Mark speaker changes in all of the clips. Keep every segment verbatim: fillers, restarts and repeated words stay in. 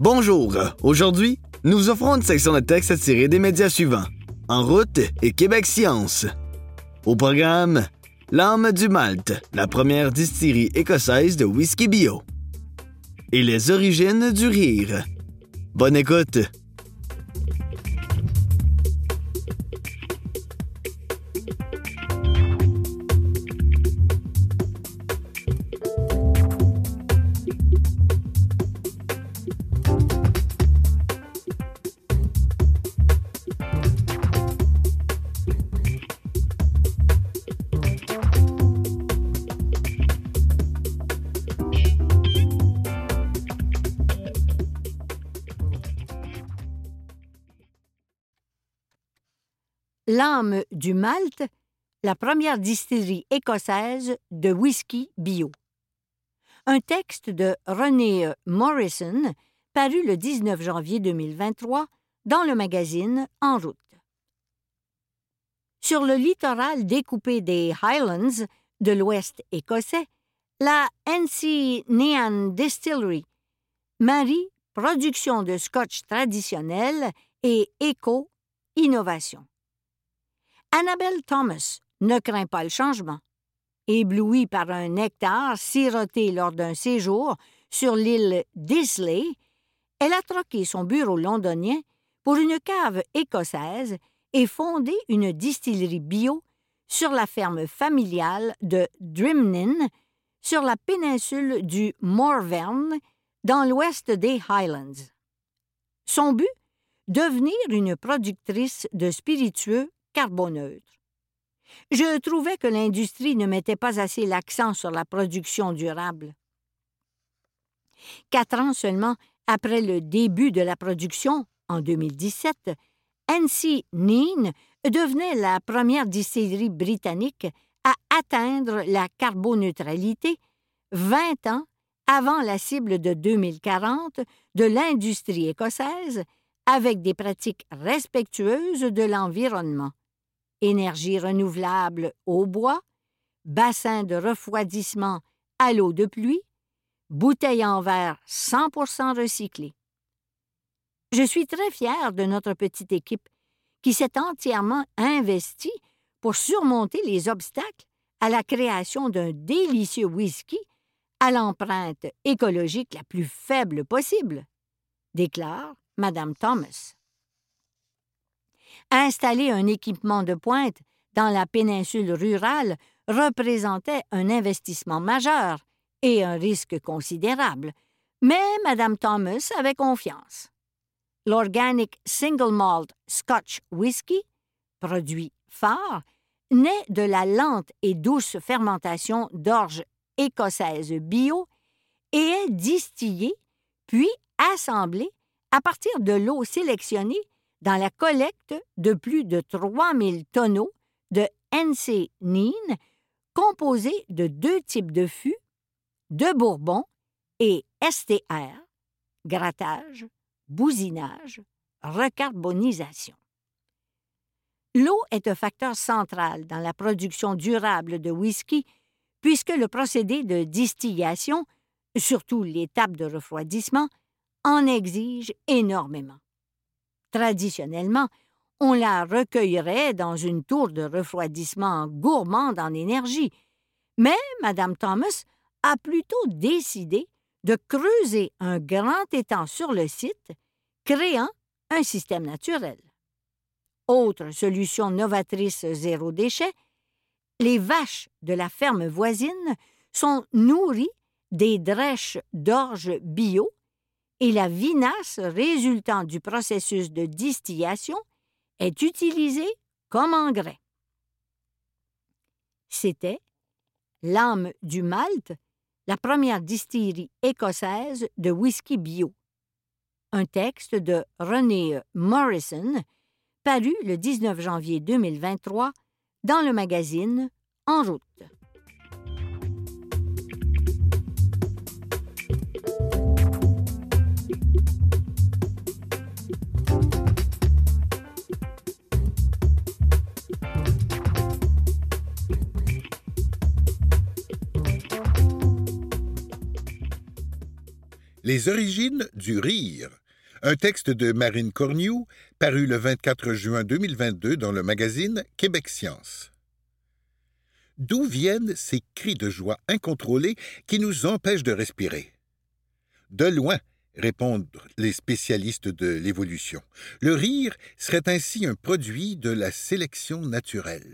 Speaker 1: Bonjour, aujourd'hui, nous vous offrons une section de texte tirée des médias suivants. En route et Québec Science. Au programme, l'âme du Malte, la première distillerie écossaise de whisky bio. Et les origines du rire. Bonne écoute!
Speaker 2: L'âme du Malte, la première distillerie écossaise de whisky bio. Un texte de René Morrison, paru le dix-neuf janvier deux mille vingt-trois dans le magazine En route. Sur le littoral découpé des Highlands de l'Ouest écossais, la N C Nean Distillery marie production de scotch traditionnel et éco-innovation. Annabelle Thomas ne craint pas le changement. Éblouie par un nectar siroté lors d'un séjour sur l'île d'Islay, elle a troqué son bureau londonien pour une cave écossaise et fondé une distillerie bio sur la ferme familiale de Drimnin, sur la péninsule du Morvern, dans l'ouest des Highlands. Son but? Devenir une productrice de spiritueux carboneutre. Je trouvais que l'industrie ne mettait pas assez l'accent sur la production durable. Quatre ans seulement après le début de la production, en deux mille dix-sept, N C Nean devenait la première distillerie britannique à atteindre la carboneutralité vingt ans avant la cible de deux mille quarante de l'industrie écossaise avec des pratiques respectueuses de l'environnement. Énergie renouvelable au bois, bassin de refroidissement à l'eau de pluie, bouteilles en verre cent pour cent recyclées. Je suis très fière de notre petite équipe qui s'est entièrement investie pour surmonter les obstacles à la création d'un délicieux whisky à l'empreinte écologique la plus faible possible, déclare Madame Thomas. Installer un équipement de pointe dans la péninsule rurale représentait un investissement majeur et un risque considérable, mais Madame Thomas avait confiance. L'Organic Single Malt Scotch Whisky, produit phare, naît de la lente et douce fermentation d'orge écossaise bio et est distillé, puis assemblé à partir de l'eau sélectionnée dans la collecte de plus de trois mille tonneaux de N C Nean, composés de deux types de fûts, de bourbon et S T R, grattage, bousinage, recarbonisation. L'eau est un facteur central dans la production durable de whisky puisque le procédé de distillation, surtout l'étape de refroidissement, en exige énormément. Traditionnellement, on la recueillerait dans une tour de refroidissement gourmande en énergie, mais Madame Thomas a plutôt décidé de creuser un grand étang sur le site, créant un système naturel. Autre solution novatrice zéro déchet, les vaches de la ferme voisine sont nourries des drèches d'orge bio et la vinasse résultant du processus de distillation est utilisée comme engrais. C'était l'âme du Malte, la première distillerie écossaise de whisky bio. Un texte de René Morrison, paru le dix-neuf janvier deux mille vingt-trois dans le magazine En route.
Speaker 3: Les origines du rire. Un texte de Marine Cornioux, paru le vingt-quatre juin deux mille vingt-deux dans le magazine Québec Science. D'où viennent ces cris de joie incontrôlés qui nous empêchent de respirer? De loin, répondent les spécialistes de l'évolution. Le rire serait ainsi un produit de la sélection naturelle.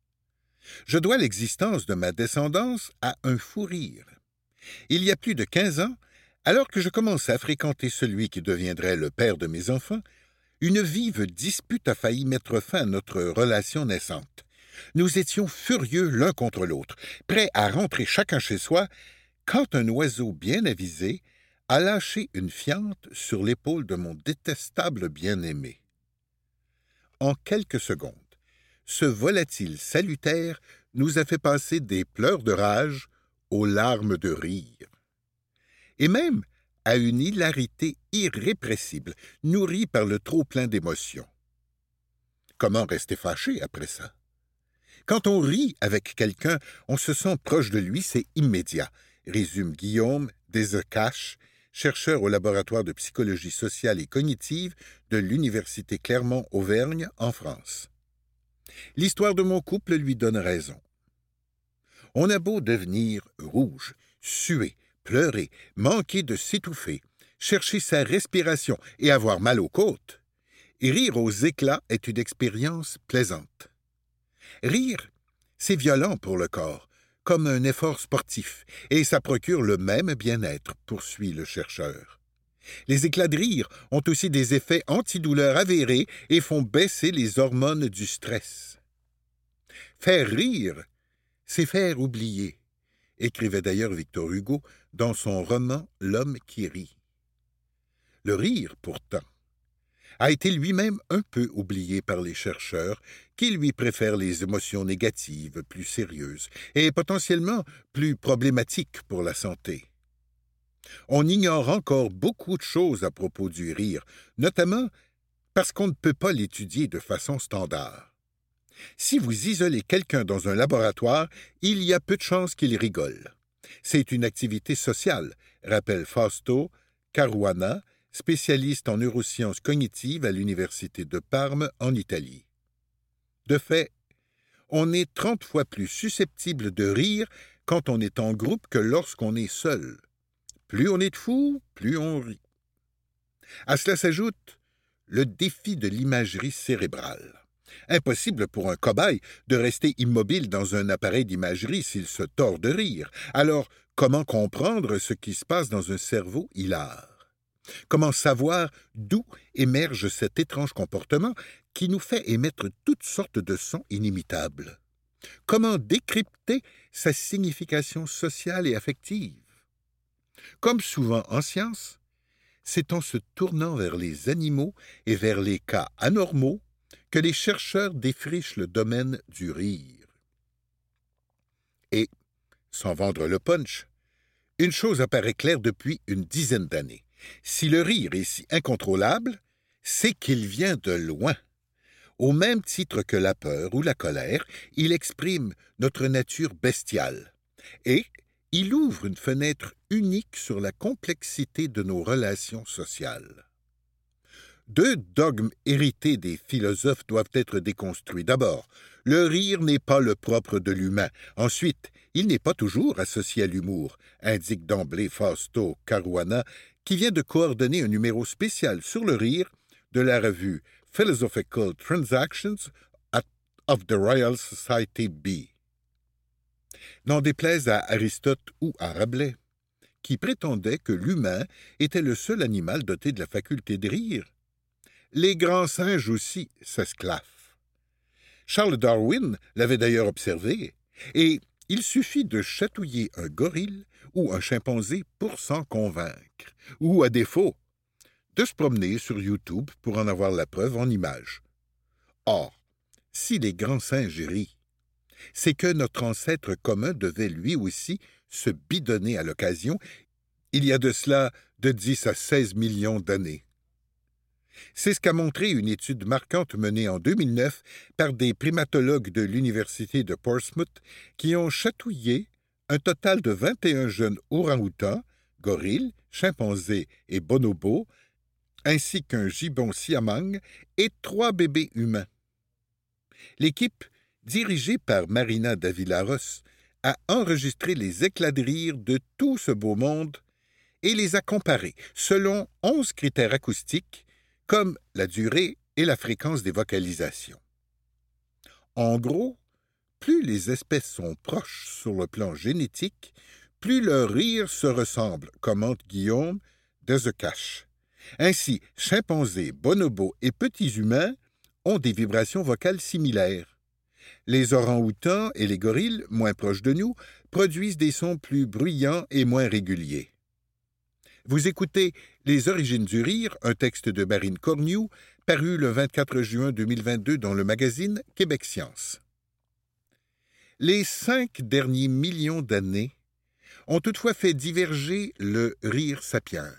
Speaker 3: Je dois l'existence de ma descendance à un fou rire. Il y a plus de quinze ans, alors que je commençais à fréquenter celui qui deviendrait le père de mes enfants, une vive dispute a failli mettre fin à notre relation naissante. Nous étions furieux l'un contre l'autre, prêts à rentrer chacun chez soi, quand un oiseau bien avisé a lâché une fiente sur l'épaule de mon détestable bien-aimé. En quelques secondes, ce volatile salutaire nous a fait passer des pleurs de rage aux larmes de rire. Et même à une hilarité irrépressible, nourrie par le trop-plein d'émotions. Comment rester fâché après ça? Quand on rit avec quelqu'un, on se sent proche de lui, c'est immédiat, résume Guillaume Desecache, chercheur au laboratoire de psychologie sociale et cognitive de l'Université Clermont-Auvergne en France. L'histoire de mon couple lui donne raison. On a beau devenir rouge, suer, pleurer, manquer de s'étouffer, chercher sa respiration et avoir mal aux côtes, et rire aux éclats est une expérience plaisante. Rire, c'est violent pour le corps, comme un effort sportif, et ça procure le même bien-être, poursuit le chercheur. Les éclats de rire ont aussi des effets antidouleurs avérés et font baisser les hormones du stress. Faire rire, c'est faire oublier, écrivait d'ailleurs Victor Hugo dans son roman « L'homme qui rit ». Le rire, pourtant, a été lui-même un peu oublié par les chercheurs qui lui préfèrent les émotions négatives plus sérieuses et potentiellement plus problématiques pour la santé. On ignore encore beaucoup de choses à propos du rire, notamment parce qu'on ne peut pas l'étudier de façon standard. Si vous isolez quelqu'un dans un laboratoire, il y a peu de chances qu'il rigole. C'est une activité sociale, rappelle Fausto Caruana, spécialiste en neurosciences cognitives à l'Université de Parme en Italie. De fait, on est trente fois plus susceptible de rire quand on est en groupe que lorsqu'on est seul. Plus on est de fous, plus on rit. À cela s'ajoute le défi de l'imagerie cérébrale. Impossible pour un cobaye de rester immobile dans un appareil d'imagerie s'il se tord de rire. Alors, comment comprendre ce qui se passe dans un cerveau hilare? Comment savoir d'où émerge cet étrange comportement qui nous fait émettre toutes sortes de sons inimitables? Comment décrypter sa signification sociale et affective? Comme souvent en science, c'est en se tournant vers les animaux et vers les cas anormaux que les chercheurs défrichent le domaine du rire. Et, sans vendre le punch, une chose apparaît claire depuis une dizaine d'années. Si le rire est si incontrôlable, c'est qu'il vient de loin. Au même titre que la peur ou la colère, il exprime notre nature bestiale. Et il ouvre une fenêtre unique sur la complexité de nos relations sociales. Deux dogmes hérités des philosophes doivent être déconstruits. D'abord, le rire n'est pas le propre de l'humain. Ensuite, il n'est pas toujours associé à l'humour, indique d'emblée Fausto Caruana, qui vient de coordonner un numéro spécial sur le rire de la revue Philosophical Transactions of the Royal Society B. N'en déplaise à Aristote ou à Rabelais, qui prétendaient que l'humain était le seul animal doté de la faculté de rire. Les grands singes aussi s'esclaffent. Charles Darwin l'avait d'ailleurs observé, et il suffit de chatouiller un gorille ou un chimpanzé pour s'en convaincre, ou, à défaut, de se promener sur YouTube pour en avoir la preuve en images. Or, si les grands singes rient, c'est que notre ancêtre commun devait lui aussi se bidonner à l'occasion, il y a de cela de dix à seize millions d'années. C'est ce qu'a montré une étude marquante menée en deux mille neuf par des primatologues de l'Université de Portsmouth qui ont chatouillé un total de vingt et un jeunes orang-outans, gorilles, chimpanzé et bonobo, ainsi qu'un gibbon siamang et trois bébés humains. L'équipe, dirigée par Marina Davilaros, a enregistré les éclats de rire de tout ce beau monde et les a comparés selon onze critères acoustiques, comme la durée et la fréquence des vocalisations. En gros, plus les espèces sont proches sur le plan génétique, plus leurs rires se ressemblent, commente Guillaume Dezecache. Ainsi, chimpanzés, bonobos et petits humains ont des vibrations vocales similaires. Les orang-outans et les gorilles, moins proches de nous, produisent des sons plus bruyants et moins réguliers. Vous écoutez Les origines du rire, un texte de Marine Cornioux, paru le vingt-quatre juin deux mille vingt-deux dans le magazine Québec Science. Les cinq derniers millions d'années ont toutefois fait diverger le rire sapiens.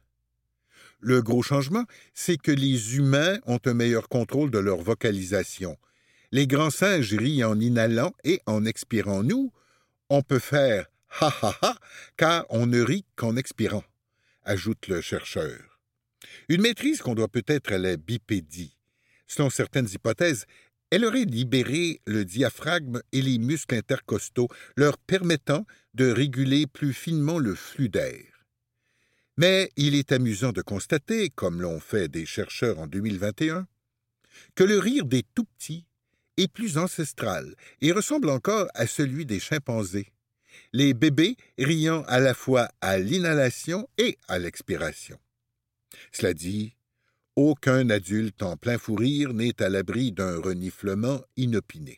Speaker 3: Le gros changement, c'est que les humains ont un meilleur contrôle de leur vocalisation. Les grands singes rient en inhalant et en expirant. Nous, on peut faire « ha ha ha » car on ne rit qu'en expirant, ajoute le chercheur. Une maîtrise qu'on doit peut-être à la bipédie. Selon certaines hypothèses, elle aurait libéré le diaphragme et les muscles intercostaux, leur permettant de réguler plus finement le flux d'air. Mais il est amusant de constater, comme l'ont fait des chercheurs en deux mille vingt et un, que le rire des tout-petits est plus ancestral et ressemble encore à celui des chimpanzés, les bébés riant à la fois à l'inhalation et à l'expiration. Cela dit, aucun adulte en plein fou rire n'est à l'abri d'un reniflement inopiné.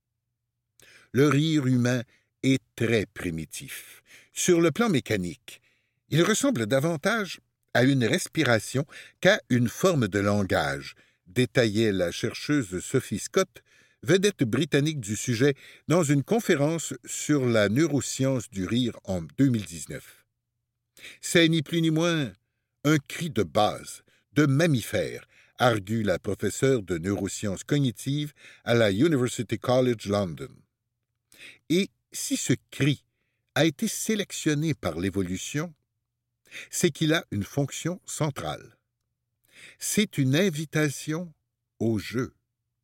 Speaker 3: Le rire humain est très primitif. Sur le plan mécanique, il ressemble davantage à une respiration qu'à une forme de langage, détaillait la chercheuse Sophie Scott, vedette britannique du sujet, dans une conférence sur la neuroscience du rire en deux mille dix-neuf. C'est ni plus ni moins un cri de base, de mammifère, argue la professeure de neurosciences cognitives à la University College London. Et si ce cri a été sélectionné par l'évolution, c'est qu'il a une fonction centrale. C'est une invitation au jeu.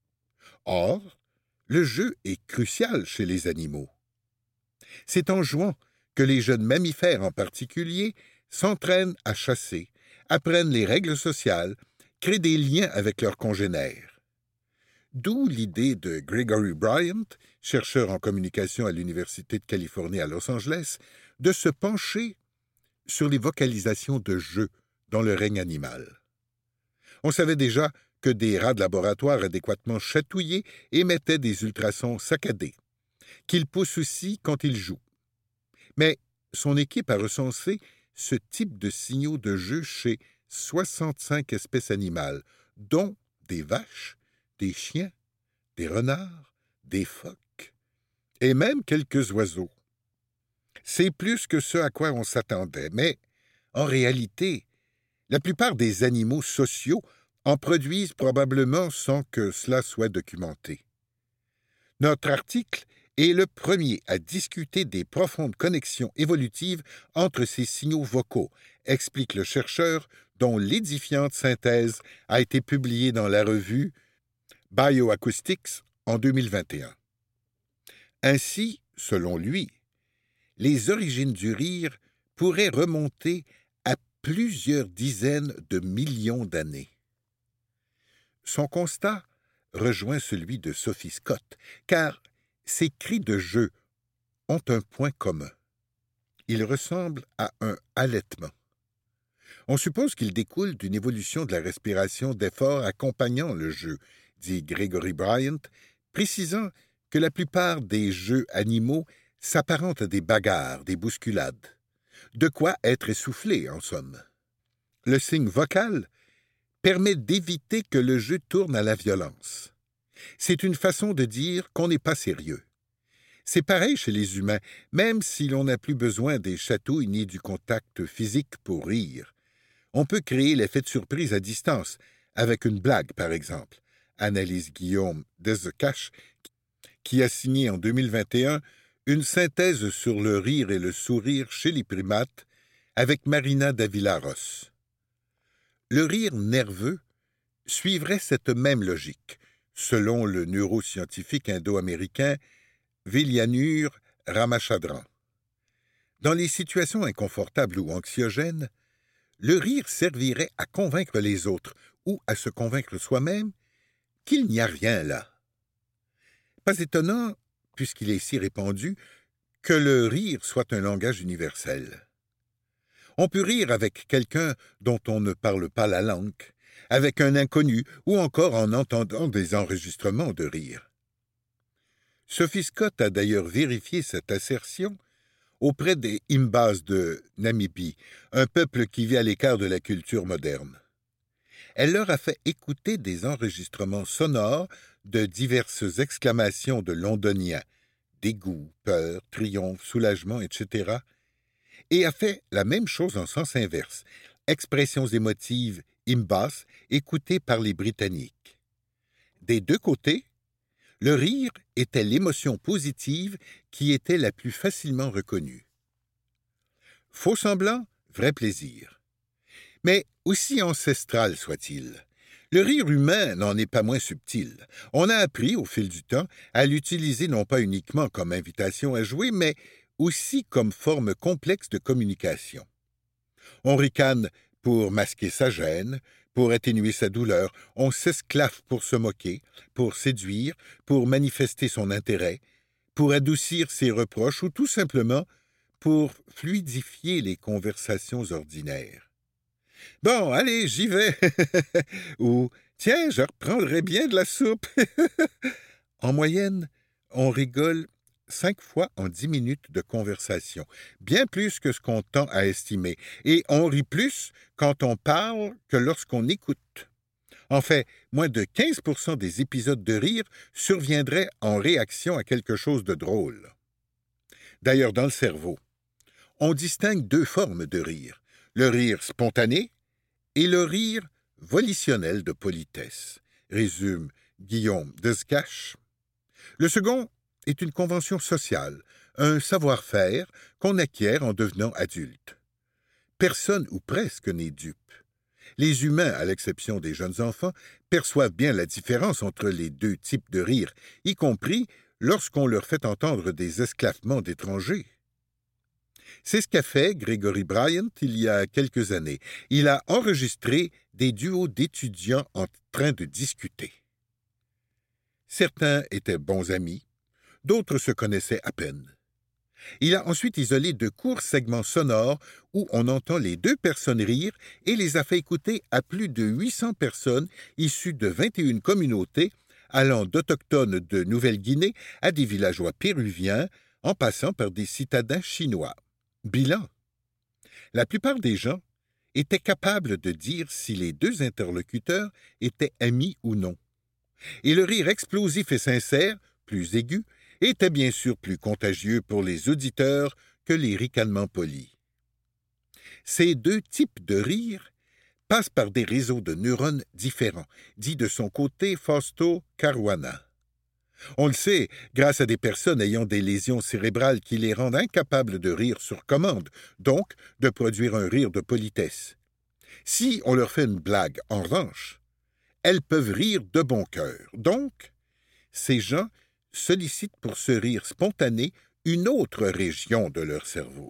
Speaker 3: Or, le jeu est crucial chez les animaux. C'est en jouant que les jeunes mammifères en particulier s'entraînent à chasser, apprennent les règles sociales, créent des liens avec leurs congénères. D'où l'idée de Gregory Bryant, chercheur en communication à l'Université de Californie à Los Angeles, de se pencher sur les vocalisations de jeu dans le règne animal. On savait déjà que des rats de laboratoire adéquatement chatouillés émettaient des ultrasons saccadés, qu'ils poussent aussi quand ils jouent. Mais son équipe a recensé ce type de signaux de jeu chez soixante-cinq espèces animales, dont des vaches, des chiens, des renards, des phoques, et même quelques oiseaux. C'est plus que ce à quoi on s'attendait, mais en réalité, la plupart des animaux sociaux en produisent probablement sans que cela soit documenté. Notre article est le premier à discuter des profondes connexions évolutives entre ces signaux vocaux, explique le chercheur dont l'édifiante synthèse a été publiée dans la revue Bioacoustics en deux mille vingt et un. Ainsi, selon lui, les origines du rire pourraient remonter à plusieurs dizaines de millions d'années. Son constat rejoint celui de Sophie Scott, car ces cris de jeu ont un point commun. Ils ressemblent à un halètement. On suppose qu'ils découlent d'une évolution de la respiration d'effort accompagnant le jeu, dit Gregory Bryant, précisant que la plupart des jeux animaux s'apparentent à des bagarres, des bousculades. De quoi être essoufflé, en somme. Le signe vocal permet d'éviter que le jeu tourne à la violence. C'est une façon de dire qu'on n'est pas sérieux. C'est pareil chez les humains, même si l'on n'a plus besoin des chatouilles ni du contact physique pour rire. On peut créer l'effet de surprise à distance, avec une blague par exemple, analyse Guillaume Dezecache, qui a signé en deux mille vingt et un une synthèse sur le rire et le sourire chez les primates, avec Marina Davila-Ross. Le rire nerveux suivrait cette même logique, selon le neuroscientifique indo-américain Vilyanur Ramachandran. Dans les situations inconfortables ou anxiogènes, le rire servirait à convaincre les autres ou à se convaincre soi-même qu'il n'y a rien là. Pas étonnant, puisqu'il est si répandu, que le rire soit un langage universel. On peut rire avec quelqu'un dont on ne parle pas la langue, avec un inconnu ou encore en entendant des enregistrements de rire. Sophie Scott a d'ailleurs vérifié cette assertion auprès des Imbas de Namibie, un peuple qui vit à l'écart de la culture moderne. Elle leur a fait écouter des enregistrements sonores de diverses exclamations de londoniens, dégoût, peur, triomphe, soulagement, et cetera, et a fait la même chose en sens inverse, expressions émotives Imbas écoutées par les Britanniques. Des deux côtés, le rire était l'émotion positive qui était la plus facilement reconnue. Faux semblant, vrai plaisir. Mais aussi ancestral soit-il, le rire humain n'en est pas moins subtil. On a appris, au fil du temps, à l'utiliser non pas uniquement comme invitation à jouer, mais aussi comme forme complexe de communication. On ricane pour masquer sa gêne, pour atténuer sa douleur, on s'esclaffe pour se moquer, pour séduire, pour manifester son intérêt, pour adoucir ses reproches ou tout simplement pour fluidifier les conversations ordinaires. « Bon, allez, j'y vais! » ou « Tiens, je reprendrai bien de la soupe! » En moyenne, on rigole cinq fois en dix minutes de conversation, bien plus que ce qu'on tend à estimer, et on rit plus quand on parle que lorsqu'on écoute. En fait, moins de quinze pour cent des épisodes de rire surviendraient en réaction à quelque chose de drôle. D'ailleurs, dans le cerveau, on distingue deux formes de rire, le rire spontané et le rire volitionnel de politesse, résume Guillaume Descaches. Le second est une convention sociale, un savoir-faire qu'on acquiert en devenant adulte. Personne ou presque n'est dupe. Les humains, à l'exception des jeunes enfants, perçoivent bien la différence entre les deux types de rire, y compris lorsqu'on leur fait entendre des esclaffements d'étrangers. C'est ce qu'a fait Gregory Bryant il y a quelques années. Il a enregistré des duos d'étudiants en train de discuter. Certains étaient bons amis, d'autres se connaissaient à peine. Il a ensuite isolé de courts segments sonores où on entend les deux personnes rire et les a fait écouter à plus de huit cents personnes issues de vingt et une communautés, allant d'Autochtones de Nouvelle-Guinée à des villageois péruviens, en passant par des citadins chinois. Bilan. La plupart des gens étaient capables de dire si les deux interlocuteurs étaient amis ou non. Et le rire explosif et sincère, plus aigu, était bien sûr plus contagieux pour les auditeurs que les ricanements polis. Ces deux types de rire passent par des réseaux de neurones différents, dit de son côté Fausto Caruana. On le sait, grâce à des personnes ayant des lésions cérébrales qui les rendent incapables de rire sur commande, donc de produire un rire de politesse. Si on leur fait une blague, en revanche, elles peuvent rire de bon cœur. Donc, ces gens sollicitent pour ce rire spontané une autre région de leur cerveau.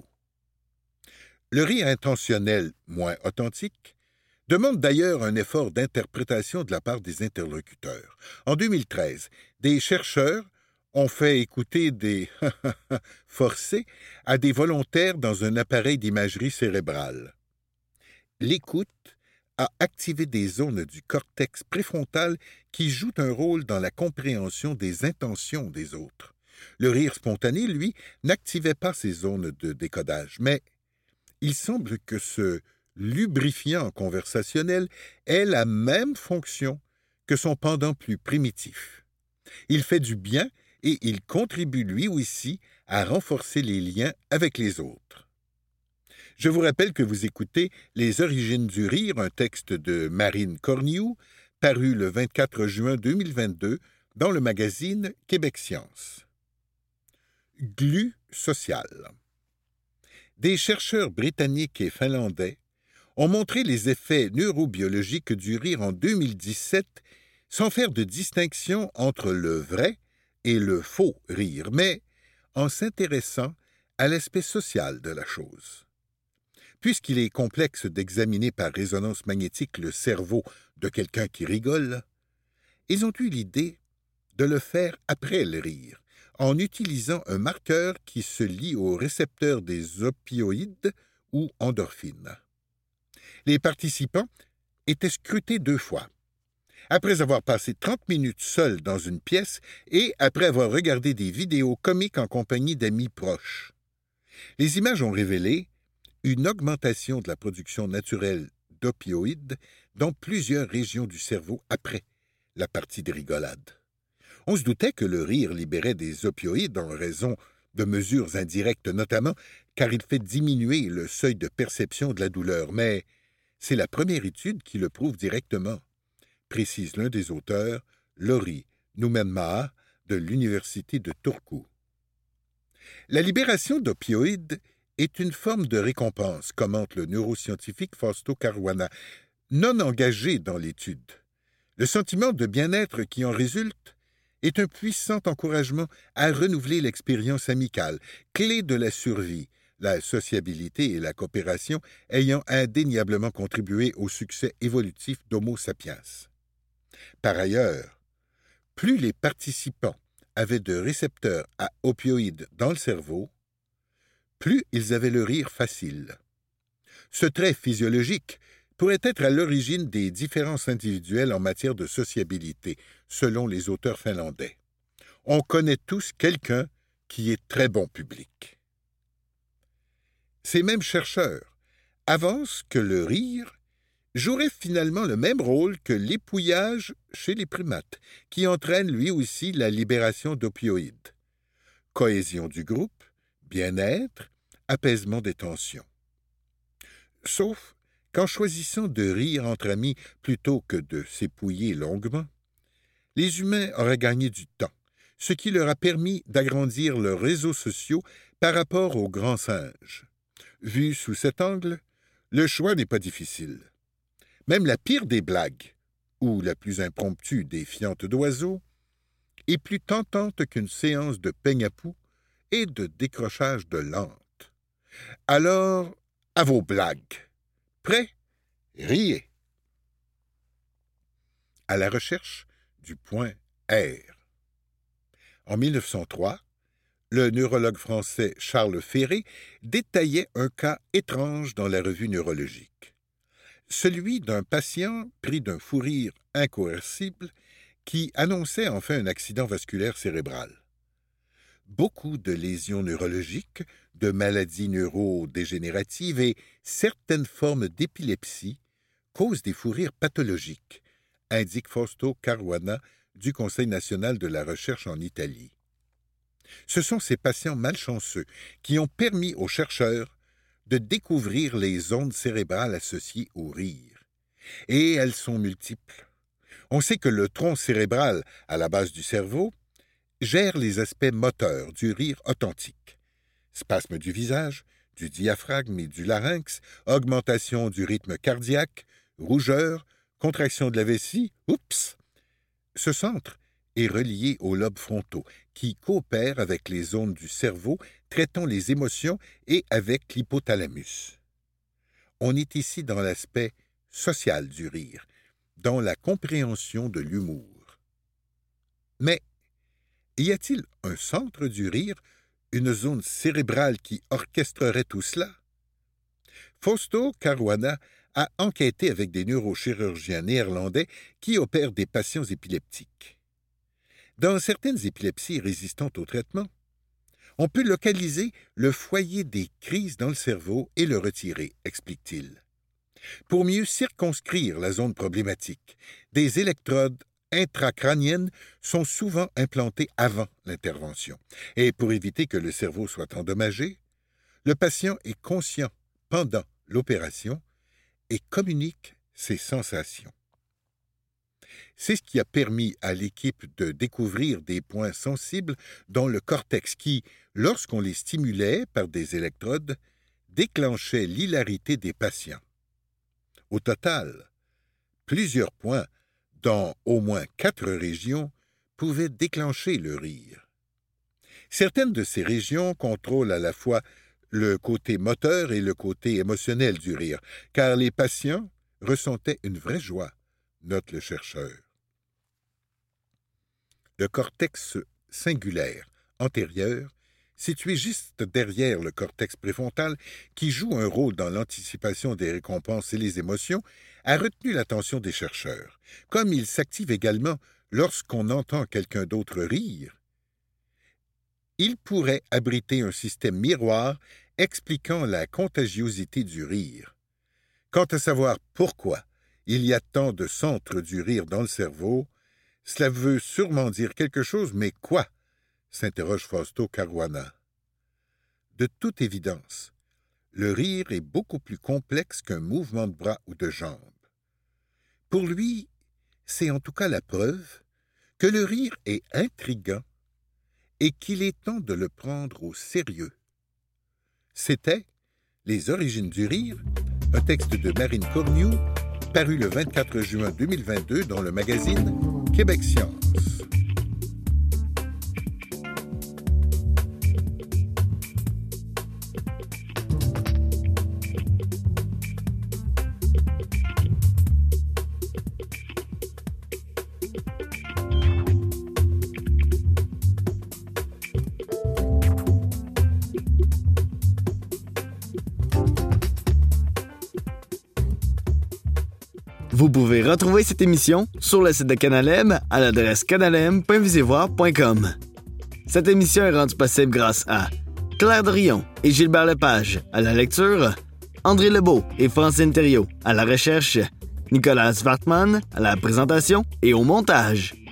Speaker 3: Le rire intentionnel, moins authentique, demande d'ailleurs un effort d'interprétation de la part des interlocuteurs. En deux mille treize, des chercheurs ont fait écouter des forcés à des volontaires dans un appareil d'imagerie cérébrale. L'écoute a activé des zones du cortex préfrontal qui jouent un rôle dans la compréhension des intentions des autres. Le rire spontané, lui, n'activait pas ces zones de décodage, mais il semble que ce lubrifiant conversationnel ait la même fonction que son pendant plus primitif. Il fait du bien et il contribue lui aussi à renforcer les liens avec les autres. Je vous rappelle que vous écoutez Les origines du rire, un texte de Marine Corniou, paru le vingt-quatre juin deux mille vingt-deux dans le magazine Québec Science. Glu social. des chercheurs britanniques et finlandais ont montré les effets neurobiologiques du rire en deux mille dix-sept sans faire de distinction entre le vrai et le faux rire, mais en s'intéressant à l'aspect social de la chose. Puisqu'il est complexe d'examiner par résonance magnétique le cerveau de quelqu'un qui rigole, ils ont eu l'idée de le faire après le rire, en utilisant un marqueur qui se lie au récepteur des opioïdes ou endorphines. Les participants étaient scrutés deux fois. Après avoir passé trente minutes seuls dans une pièce et après avoir regardé des vidéos comiques en compagnie d'amis proches. Les images ont révélé une augmentation de la production naturelle d'opioïdes dans plusieurs régions du cerveau après la partie de rigolade. On se doutait que le rire libérait des opioïdes en raison de mesures indirectes notamment, car il fait diminuer le seuil de perception de la douleur, mais c'est la première étude qui le prouve directement, précise l'un des auteurs, Lori Numenmaa, de l'Université de Turku. La libération d'opioïdes est une forme de récompense, commente le neuroscientifique Fausto Caruana, non engagé dans l'étude. Le sentiment de bien-être qui en résulte est un puissant encouragement à renouveler l'expérience amicale, clé de la survie, la sociabilité et la coopération ayant indéniablement contribué au succès évolutif d'Homo sapiens. Par ailleurs, plus les participants avaient de récepteurs à opioïdes dans le cerveau, plus ils avaient le rire facile. Ce trait physiologique pourrait être à l'origine des différences individuelles en matière de sociabilité, selon les auteurs finlandais. On connaît tous quelqu'un qui est très bon public. Ces mêmes chercheurs avancent que le rire jouerait finalement le même rôle que l'épouillage chez les primates, qui entraîne lui aussi la libération d'opioïdes. Cohésion du groupe, bien-être, apaisement des tensions. Sauf qu'en choisissant de rire entre amis plutôt que de s'épouiller longuement, les humains auraient gagné du temps, ce qui leur a permis d'agrandir leurs réseaux sociaux par rapport aux grands singes. Vu sous cet angle, le choix n'est pas difficile. Même la pire des blagues, ou la plus impromptue des fientes d'oiseaux, est plus tentante qu'une séance de peigne à poux et de décrochage de lente. Alors, à vos blagues. Prêts? Riez. À la recherche du point R. En mille neuf cent trois, le neurologue français Charles Ferré détaillait un cas étrange dans la revue neurologique. Celui d'un patient pris d'un fou rire incoercible qui annonçait enfin un accident vasculaire cérébral. Beaucoup de lésions neurologiques, de maladies neurodégénératives et certaines formes d'épilepsie causent des fous rires pathologiques, indique Fausto Caruana du Conseil national de la recherche en Italie. Ce sont ces patients malchanceux qui ont permis aux chercheurs de découvrir les ondes cérébrales associées au rire. Et elles sont multiples. On sait que le tronc cérébral, à la base du cerveau, gère les aspects moteurs du rire authentique. Spasme du visage, du diaphragme et du larynx, augmentation du rythme cardiaque, rougeur, contraction de la vessie, oups! Ce centre est relié aux lobes frontaux, qui coopèrent avec les zones du cerveau traitant les émotions et avec l'hypothalamus. On est ici dans l'aspect social du rire, dans la compréhension de l'humour. Mais y a-t-il un centre du rire, une zone cérébrale qui orchestrerait tout cela? Fausto Caruana a enquêté avec des neurochirurgiens néerlandais qui opèrent des patients épileptiques. Dans certaines épilepsies résistantes au traitement, on peut localiser le foyer des crises dans le cerveau et le retirer, explique-t-il. Pour mieux circonscrire la zone problématique, des électrodes intracrâniennes sont souvent implantées avant l'intervention. Et pour éviter que le cerveau soit endommagé, le patient est conscient pendant l'opération et communique ses sensations. C'est ce qui a permis à l'équipe de découvrir des points sensibles dans le cortex qui, lorsqu'on les stimulait par des électrodes, déclenchait l'hilarité des patients. Au total, plusieurs points, dans au moins quatre régions, pouvaient déclencher le rire. Certaines de ces régions contrôlent à la fois le côté moteur et le côté émotionnel du rire, car les patients ressentaient une vraie joie, note le chercheur. Le cortex cingulaire antérieur, situé juste derrière le cortex préfrontal, qui joue un rôle dans l'anticipation des récompenses et les émotions, a retenu l'attention des chercheurs. Comme il s'active également lorsqu'on entend quelqu'un d'autre rire, il pourrait abriter un système miroir expliquant la contagiosité du rire. Quant à savoir pourquoi il y a tant de centres du rire dans le cerveau, cela veut sûrement dire quelque chose, mais quoi? S'interroge Fausto Caruana. De toute évidence, le rire est beaucoup plus complexe qu'un mouvement de bras ou de jambes. Pour lui, c'est en tout cas la preuve que le rire est intriguant et qu'il est temps de le prendre au sérieux. C'était Les origines du rire, un texte de Marine Cornu, paru le vingt-quatre juin deux mille vingt-deux dans le magazine Québec Science.
Speaker 1: Vous pouvez retrouver cette émission sur le site de Canalem à l'adresse canalem point visivoire point com. Cette émission est rendue possible grâce à Claire Dorion et Gilbert Lepage à la lecture, André Lebeau et Francine Thériault à la recherche, Nicolas Wartman à la présentation et au montage.